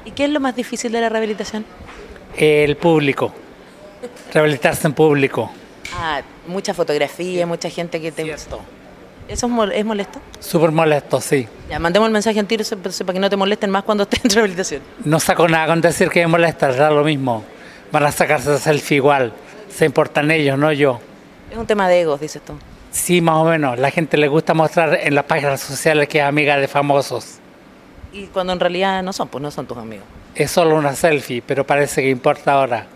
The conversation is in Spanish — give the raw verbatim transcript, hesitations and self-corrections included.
¿Y qué es lo más difícil de la rehabilitación? El público, rehabilitarse en público. Ah, mucha fotografía, mucha gente que te... Cierto. ¿Eso es, mol- es molesto? Súper molesto, sí. Ya, mandemos el mensaje al tiro se- se- para que no te molesten más cuando estés en rehabilitación. No saco nada con decir que me molesta, da lo mismo. Van a sacarse selfie igual. Se importan ellos, no yo. Es un tema de egos, dices tú. Sí, más o menos. La gente le gusta mostrar en las páginas sociales que es amiga de famosos. Y cuando en realidad no son, pues no son tus amigos. Es solo una selfie, pero parece que importa ahora.